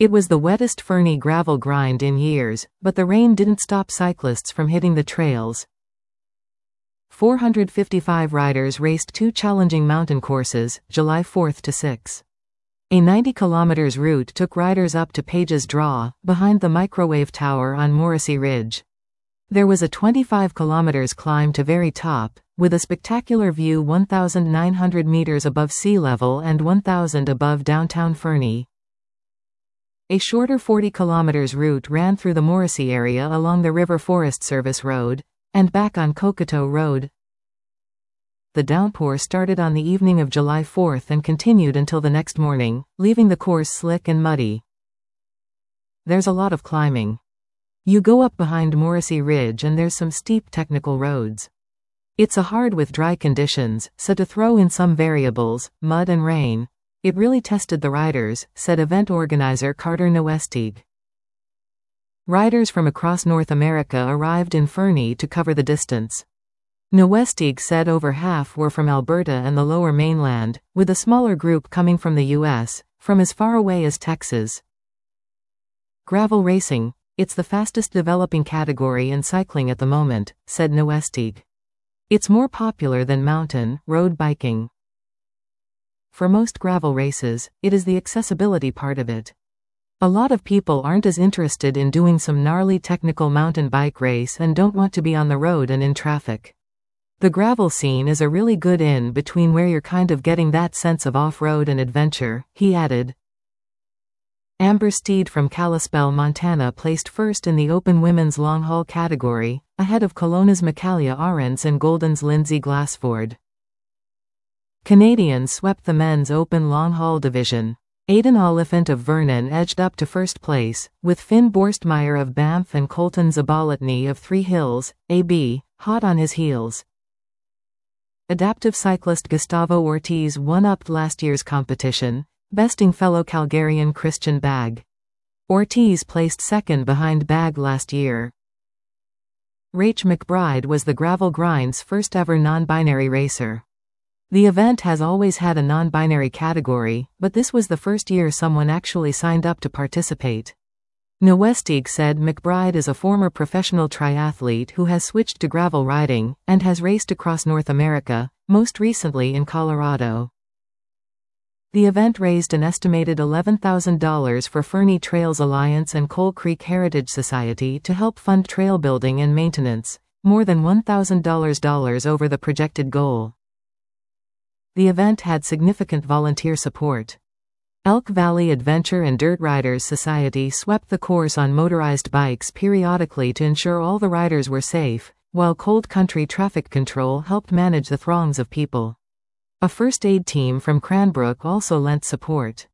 It was the wettest Fernie gravel grind in years, but the rain didn't stop cyclists from hitting the trails. 455 riders raced 2 challenging mountain courses, July 4 to 6. A 90 km route took riders up to Page's Draw, behind the microwave tower on Morrissey Ridge. There was a 25 km climb to very top, with a spectacular view 1,900 meters above sea level and 1,000 above downtown Fernie. A shorter 40 km route ran through the Morrissey area along the River Forest Service Road, and back on Cocoteau Road. The downpour started on the evening of July 4 and continued until the next morning, leaving the course slick and muddy. There's a lot of climbing. You go up behind Morrissey Ridge and there's some steep technical roads. It's a hard with dry conditions, so to throw in some variables, mud and rain, it really tested the riders, said event organizer Carter Noestig. Riders from across North America arrived in Fernie to cover the distance. Noestig said over half were from Alberta and the Lower Mainland, with a smaller group coming from the U.S., from as far away as Texas. Gravel racing, it's the fastest developing category in cycling at the moment, said Noestig. It's more popular than mountain, road biking. For most gravel races, it is the accessibility part of it. A lot of people aren't as interested in doing some gnarly technical mountain bike race and don't want to be on the road and in traffic. The gravel scene is a really good in between where you're kind of getting that sense of off-road and adventure, he added. Amber Steed from Kalispell, Montana placed first in the open women's long-haul category, ahead of Kelowna's Michaela Arendts and Golden's Lindsay Glassford. Canadians swept the men's open long-haul division. Aidan Oliphant of Vernon edged up to first place, with Finn Borstmeyer of Banff and Colton Zabolotny of Three Hills, AB, hot on his heels. Adaptive cyclist Gustavo Ortiz won-upped last year's competition, besting fellow Calgarian Christian Bagg. Ortiz placed second behind Bagg last year. Rach McBride was the Gravel Grind's first ever non-binary racer. The event has always had a non-binary category, but this was the first year someone actually signed up to participate. Noestig said McBride is a former professional triathlete who has switched to gravel riding, and has raced across North America, most recently in Colorado. The event raised an estimated $11,000 for Fernie Trails Alliance and Coal Creek Heritage Society to help fund trail building and maintenance, more than $1,000 over the projected goal. The event had significant volunteer support. Elk Valley Adventure and Dirt Riders Society swept the course on motorized bikes periodically to ensure all the riders were safe, while Cold Country Traffic Control helped manage the throngs of people. A first aid team from Cranbrook also lent support.